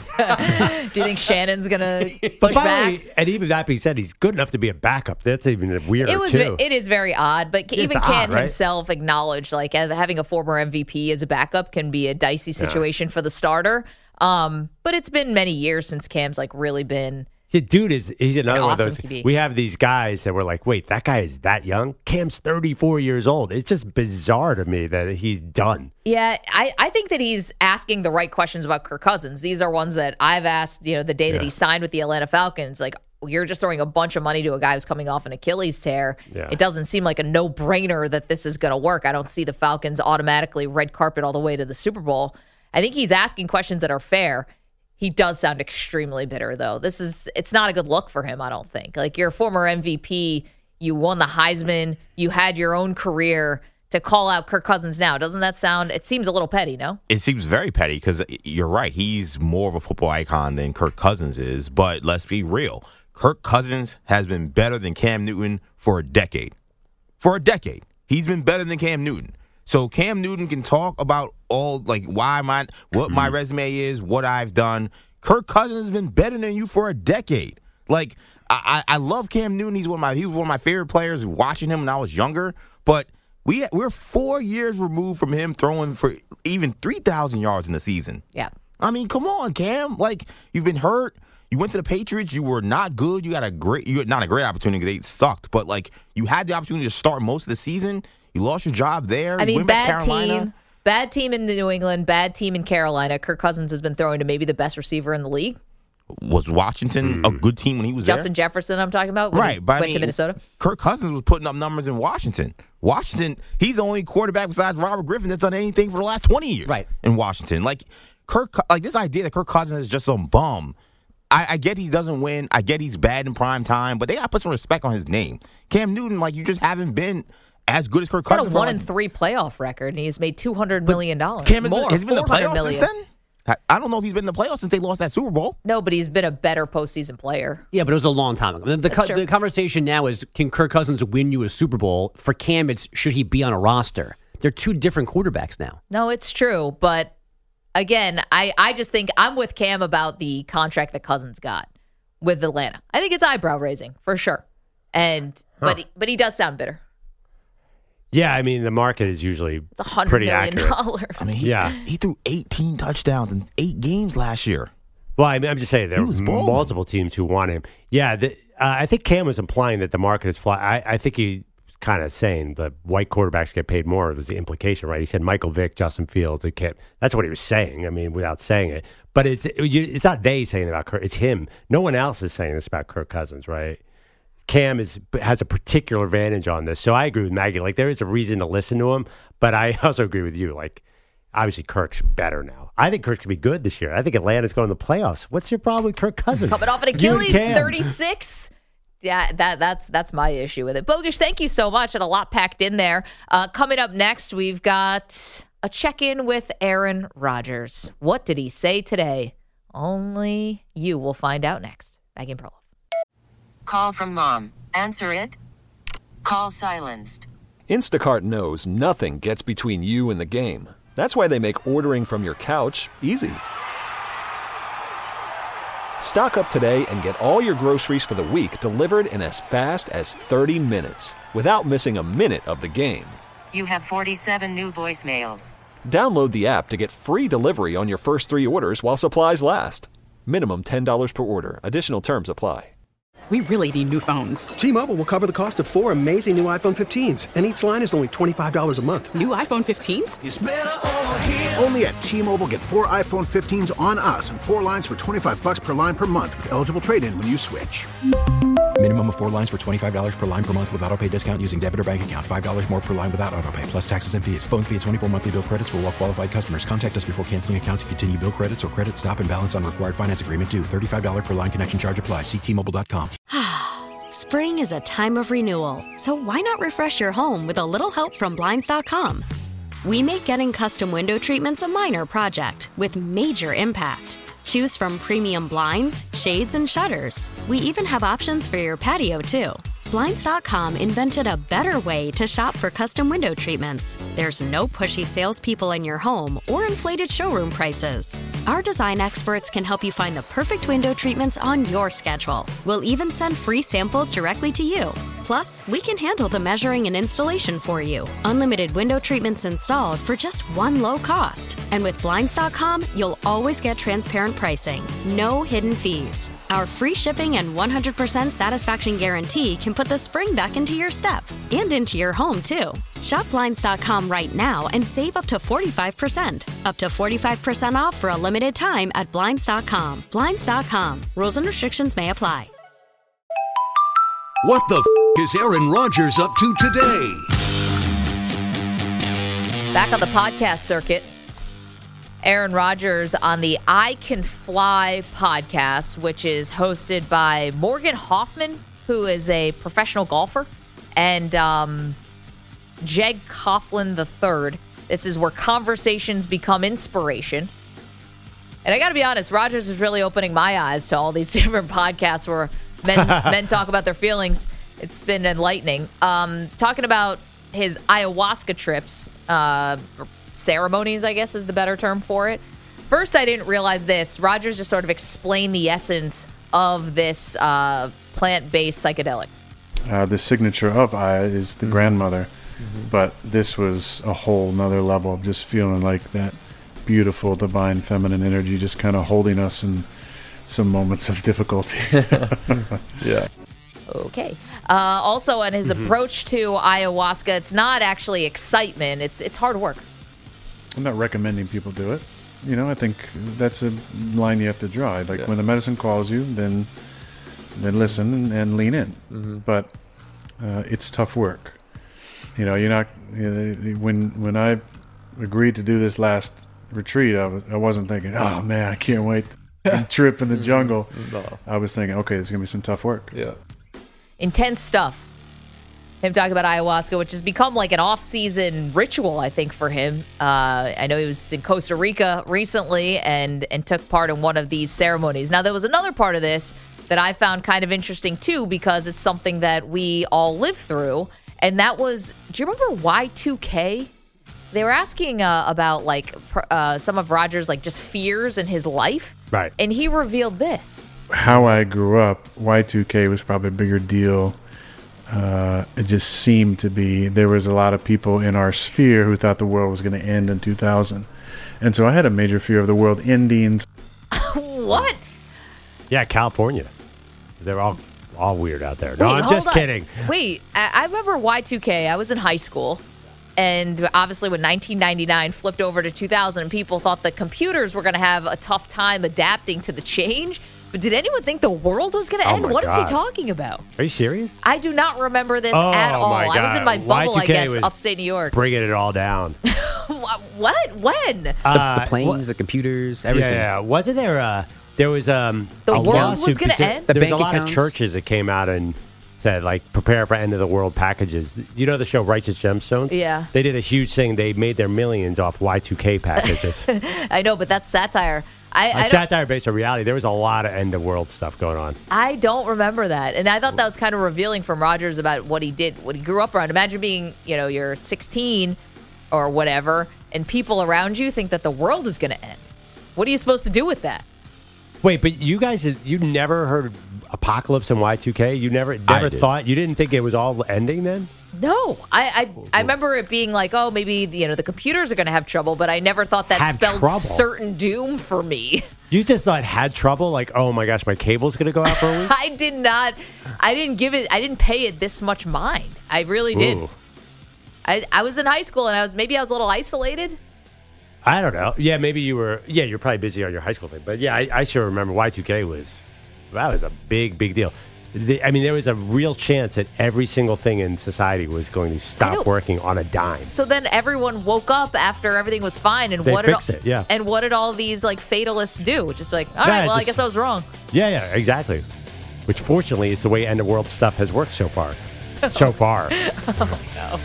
issue. Do you think Shannon's gonna But push by the back? way, and even that being said, he's good enough to be a backup. That's even weirder It was. too. It is very odd, but even odd, Cam right? himself acknowledged like uh, having a former M V P as a backup can be a dicey situation for the starter. Um, but it's been many years since Cam's like really been. Yeah, dude is he's another one of awesome those. Q B. We have these guys that were like, wait, that guy is that young? Cam's thirty-four years old. It's just bizarre to me that he's done. Yeah, I, I think that he's asking the right questions about Kirk Cousins. These are ones that I've asked, you know, the day that Yeah. he signed with the Atlanta Falcons. Like, you're just throwing a bunch of money to a guy who's coming off an Achilles tear. Yeah. It doesn't seem like a no-brainer that this is going to work. I don't see the Falcons automatically red carpet all the way to the Super Bowl. I think he's asking questions that are fair. He does sound extremely bitter, though. This is, it's not a good look for him, I don't think. Like, you're a former M V P. You won the Heisman. You had your own career. To call out Kirk Cousins now, doesn't that sound, it seems a little petty, no? It seems very petty because you're right. He's more of a football icon than Kirk Cousins is. But let's be real. Kirk Cousins has been better than Cam Newton for a decade. For a decade. He's been better than Cam Newton. So Cam Newton can talk about all, like, why my, what my resume is, what I've done. Kirk Cousins has been better than you for a decade. Like, I, I love Cam Newton. He's one of my he was one of my favorite players. Watching him when I was younger, but we we're four years removed from him throwing for even three thousand yards in the season. Yeah, I mean, come on, Cam. Like, you've been hurt. You went to the Patriots. You were not good. You got a great, you had not a great opportunity because they sucked, but like you had the opportunity to start most of the season. You lost your job there. I you mean, went back to bad Carolina. team, bad team in New England, bad team in Carolina. Kirk Cousins has been throwing to maybe the best receiver in the league. Was Washington Mm. a good team when he was Justin there? Jefferson, I'm talking about. When Right, he but I went mean, to Minnesota. Kirk Cousins was putting up numbers in Washington. Washington, he's the only quarterback besides Robert Griffin that's done anything for the last twenty years. Right. In Washington, like Kirk, like this idea that Kirk Cousins is just some bum. I, I get he doesn't win. I get he's bad in prime time, but they got to put some respect on his name. Cam Newton, like you just haven't been as good as Kirk He's got Cousins. a for, one like, in three playoff record, and he's made two hundred million dollars. Cam has more, been, has he been in the four hundred playoffs million. since then? I, I don't know if he's been in the playoffs since they lost that Super Bowl. No, but he's been a better postseason player. Yeah, but it was a long time ago. The, the, That's co- true. the conversation now is, can Kirk Cousins win you a Super Bowl? For Cam, it's should he be on a roster? They're two different quarterbacks now. No, it's true, but again, I, I just think I'm with Cam about the contract that Cousins got with Atlanta. I think it's eyebrow raising for sure, and Huh. but he, but he does sound bitter. Yeah, I mean, the market is usually It's a hundred pretty million accurate. dollars. I mean, he, Yeah. he threw eighteen touchdowns in eight games last year. Well, I mean, I'm just saying there He were was balling. multiple teams who want him. Yeah, the, uh, I think Cam was implying that the market is flat. I, I think he was kind of saying that white quarterbacks get paid more was the implication, right? He said Michael Vick, Justin Fields. It kept, that's what he was saying. I mean, without saying it. But it's it's not they saying about Kirk. It's him. No one else is saying this about Kirk Cousins, right? Cam is has a particular advantage on this. So I agree with Maggie. Like, there is a reason to listen to him, but I also agree with you. Like, obviously, Kirk's better now. I think Kirk could be good this year. I think Atlanta's going to the playoffs. What's your problem with Kirk Cousins? Coming off an You and Achilles, Cam. thirty-six. Yeah, that that's that's my issue with it. Bogusch, thank you so much, and a lot packed in there. Uh, coming up next, we've got a check-in with Aaron Rodgers. What did he say today? Only you will find out next. Maggie and Perloff. Call from mom. Answer it. Call silenced. Instacart knows nothing gets between you and the game. That's why they make ordering from your couch easy. Stock up today and get all your groceries for the week delivered in as fast as thirty minutes without missing a minute of the game. You have forty-seven new voicemails. Download the app to get free delivery on your first three orders while supplies last. Minimum ten dollars per order. Additional terms apply. We really need new phones. T-Mobile will cover the cost of four amazing new iPhone fifteens, and each line is only twenty-five dollars a month. New iPhone fifteens? It's better over here. Only at T-Mobile, get four iPhone fifteens on us and four lines for twenty-five bucks per line per month with eligible trade-in when you switch. Minimum of four lines for twenty-five dollars per line per month with autopay discount using debit or bank account. five dollars more per line without autopay, plus taxes and fees. Phone fee at twenty-four monthly bill credits for well-qualified customers. Contact us before canceling account to continue bill credits or credit stop and balance on required finance agreement due. thirty-five dollars per line connection charge applies. See T Mobile dot com. Spring is a time of renewal, so why not refresh your home with a little help from Blinds dot com? We make getting custom window treatments a minor project with major impact. Choose from premium blinds, shades, and shutters. We even have options for your patio, too. Blinds dot com invented a better way to shop for custom window treatments. There's no pushy salespeople in your home or inflated showroom prices. Our design experts can help you find the perfect window treatments on your schedule. We'll even send free samples directly to you. Plus, we can handle the measuring and installation for you. Unlimited window treatments installed for just one low cost. And with Blinds dot com, you'll always get transparent pricing. No hidden fees. Our free shipping and one hundred percent satisfaction guarantee can put the spring back into your step and into your home, too. Shop Blinds dot com right now and save up to forty-five percent. Up to forty-five percent off for a limited time at Blinds dot com. Blinds dot com. Rules and restrictions may apply. What the f*** is Aaron Rodgers up to today? Back on the podcast circuit, Aaron Rodgers on the I Can Fly podcast, which is hosted by Morgan Hoffman, who is a professional golfer, and um, Jeg Coughlin the third. This is where conversations become inspiration. And I got to be honest, Rodgers is really opening my eyes to all these different podcasts where men men talk about their feelings. It's been enlightening. Um, talking about his ayahuasca trips, uh, or ceremonies, I guess is the better term for it. First, I didn't realize this. Rodgers just sort of explained the essence of this uh, plant-based psychedelic? Uh, the signature of Aya is the mm-hmm. grandmother, mm-hmm. but this was a whole nother level of just feeling like that beautiful, divine, feminine energy just kind of holding us in some moments of difficulty. Yeah. Okay. Uh, also, on his mm-hmm. approach to ayahuasca, it's not actually excitement. It's it's hard work. I'm not recommending people do it. You know, I think that's a line you have to draw. Like yeah. when the medicine calls you, then then listen and, and lean in. Mm-hmm. But uh, it's tough work. You know, you're not. You know, when when I agreed to do this last retreat, I was I wasn't thinking, oh man, I can't wait to trip in the jungle. No. I was thinking, okay, there's gonna be some tough work. Yeah. Intense stuff. Him talking about ayahuasca, which has become like an off-season ritual, I think, for him. Uh, I know he was in Costa Rica recently and and took part in one of these ceremonies. Now, there was another part of this that I found kind of interesting, too, because it's something that we all live through, and that was, do you remember Y two K? They were asking uh, about, like, uh, some of Roger's, like, just fears in his life. Right. And he revealed this. How I grew up, Y two K was probably a bigger deal. Uh, it just seemed to be. There was a lot of people in our sphere who thought the world was going to end in two thousand. And so I had a major fear of the world ending. What? Yeah, California. They're all all weird out there. No, Wait, I'm just on. kidding. Wait, I, I remember Y two K. I was in high school. And obviously when nineteen ninety-nine flipped over to two thousand, people thought that computers were going to have a tough time adapting to the change. But did anyone think the world was going to Oh end? my What is God. he talking about? Are you serious? I do not remember this Oh, at all. my I was God. in my bubble, Y two K I guess, was upstate New York. Bringing it all down. What? When? Uh, the planes, what- the computers, everything. Yeah, yeah. Wasn't there a, there was um, The a world lawsuit was gonna because end? The There was a bank lot accounts? of churches that came out and said, like, prepare for end of the world packages. You know the show Righteous Gemstones? Yeah. They did a huge thing. They made their millions off Y two K packages. I know, but that's satire. I, a I, don't, satire based on reality. There was a lot of end of world stuff going on. I don't remember that. And I thought that was kind of revealing from Rogers about what he did, what he grew up around. Imagine being, you know, you're sixteen or whatever, and people around you think that the world is going to end. What are you supposed to do with that? Wait, but you guys, you never heard Apocalypse and Y two K? You never never did. thought, you didn't think it was all ending then? No, I I, I remember it being like, oh, maybe you know the computers are going to have trouble, but I never thought that Had spelled trouble. certain doom for me. You just thought had trouble? Like, oh my gosh, my cable's going to go out for a week? I did not. I didn't give it. I didn't pay it this much mind. I really did. Ooh. I I was in high school and I was maybe I was a little isolated. I don't know. Yeah, maybe you were. Yeah, you're probably busy on your high school thing. But yeah, I, I sure remember Y two K was that was a big, big deal. The, I mean, there was a real chance that every single thing in society was going to stop working on a dime. So then everyone woke up after everything was fine, and They what fixed did it, yeah. And what did all these like fatalists do? Just like, all Yeah, right, well, I just- guess I was wrong. Yeah, yeah, exactly. Which fortunately is the way end of world stuff has worked so far. So far. Oh no.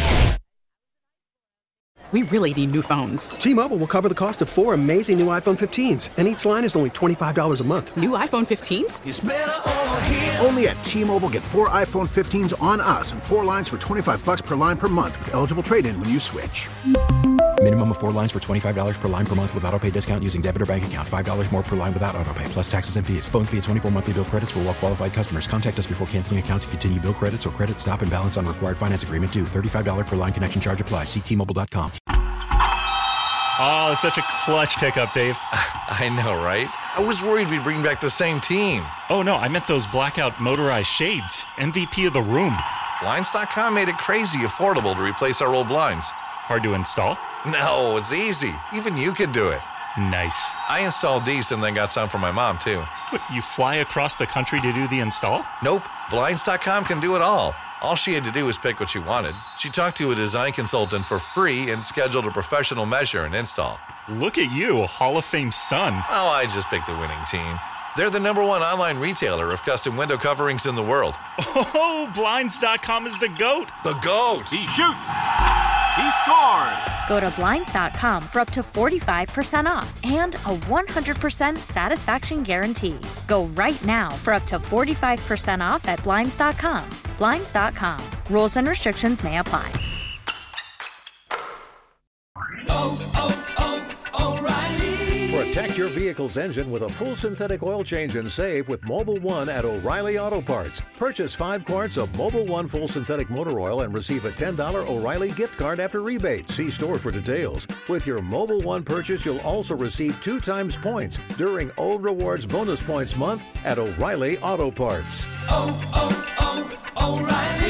We really need new phones. T-Mobile will cover the cost of four amazing new iPhone fifteens, and each line is only twenty-five dollars a month. New iPhone fifteens? Only at T-Mobile, get four iPhone fifteens on us and four lines for twenty-five bucks per line per month with eligible trade-in when you switch. Minimum of four lines for twenty-five dollars per line per month with auto pay discount using debit or bank account. five dollars more per line without auto pay, plus taxes and fees. Phone fee at twenty-four monthly bill credits for well-qualified customers. Contact us before canceling account to continue bill credits or credit stop and balance on required finance agreement due. thirty-five dollars per line connection charge applies. See T Mobile dot com. Oh, such a clutch pickup, Dave. I know, right? I was worried we'd bring back the same team. Oh, no, I meant those blackout motorized shades. M V P of the room. Blinds dot com made it crazy affordable to replace our old blinds. Hard to install? No, it's easy. Even you could do it. Nice. I installed these and then got some for my mom, too. What, you fly across the country to do the install? Nope. Blinds dot com can do it all. All she had to do was pick what she wanted. She talked to a design consultant for free and scheduled a professional measure and install. Look at you, a Hall of Fame son. Oh, I just picked the winning team. They're the number one online retailer of custom window coverings in the world. Oh, Blinds dot com is the GOAT. The GOAT. He shoots. He scores. Go to Blinds dot com for up to forty-five percent off and a one hundred percent satisfaction guarantee. Go right now for up to forty-five percent off at Blinds dot com. Blinds dot com. Rules and restrictions may apply. For a Protect your vehicle's engine with a full synthetic oil change and save with Mobil one at O'Reilly Auto Parts. Purchase five quarts of Mobil one full synthetic motor oil and receive a ten dollars O'Reilly gift card after rebate. See store for details. With your Mobil one purchase, you'll also receive two times points during O Rewards Bonus Points Month at O'Reilly Auto Parts. Oh, oh, oh, O'Reilly